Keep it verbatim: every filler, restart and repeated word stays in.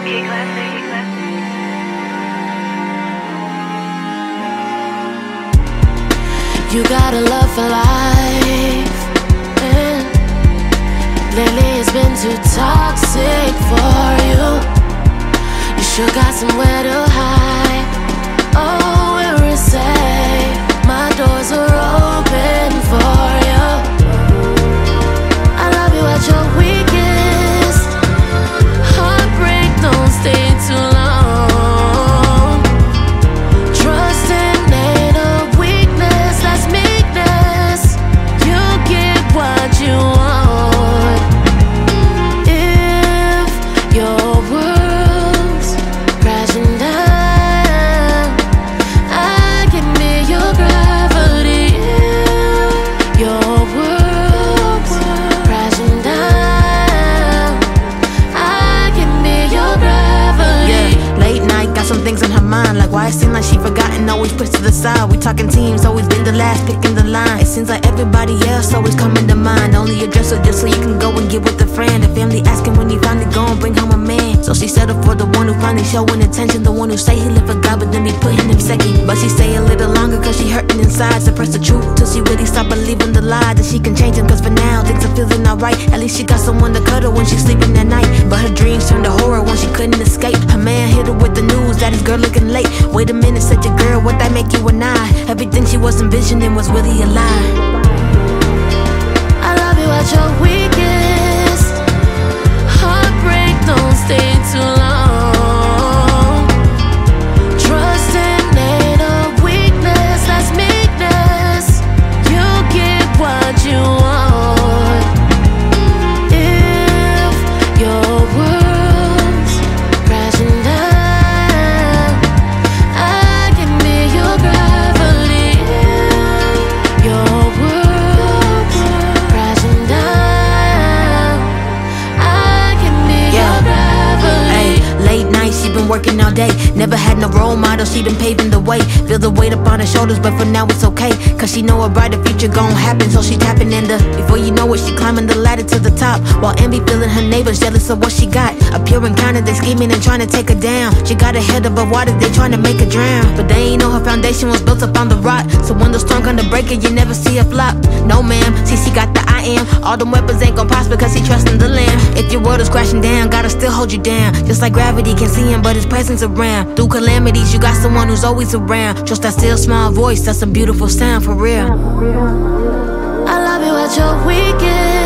You got a love for life, and lately it's been too toxic for you. You sure got somewhere to hide. Oh, where is safe? My doors are open for you. I love you at your weakest. Heartbreak don't stay too long. Trusting ain't a weakness, that's meekness. You get what you want. If your world's crashing down, I can be your gravity. If your world's crashing down, I can be your gravity. Yeah, late night, got some things on her mind. Like why it seems like she forgotten, always pushed to the side. We talking teams, always been the last, picking the line. It seems like everybody else always coming to mind. Only address her just so you can go and get with a friend. The family asking when you finally go and bring home a man. So she settled for the one who finally showing attention. The one who say he live for God but then be putting him second. But she stay a little longer cause she hurting inside. Suppress the truth till she really stop believing the lie. That she can change him cause for now things are feeling alright. At least she got someone to cuddle when she's sleeping at night. But her dreams turned to horror when she couldn't escape. Her man hit her with the news that his girl looking late. Wait a minute, such a girl, what that make you and I? Everything she was envisioning was really a lie. I love you at your weakest. Heartbreak don't stay too long. Trusting ain't a weakness, that's meekness. You get what you want. If your world's crashing down, I can be your gravity. If your world's crashing down, I can be your gravity. Ay, late night, she been working all day. Never had no role model, she been paving the way. Feel the weight up on her shoulders, but for now it's okay. Cause she know a brighter future gon' happen, so she tapping in the. Before you know it, she climbing the ladder to the top. While envy feeling her neighbors jealous of what she got. A pure encounter, they scheming and trying to take her down. She got her head above water, they trying to make her drown. But they ain't know her foundation was built up on the rock. So when the storm come to break it, you never see her flop. No ma'am, see she got the I am. All them weapons ain't gon' prosper cause he trusting the lamb. If your world is crashing down, gotta still hold you down. Just like gravity, can see him but his presence around. Through calamities, you got someone who's always around. Just that still small voice, that's a beautiful sound for real. I love you at your weakest.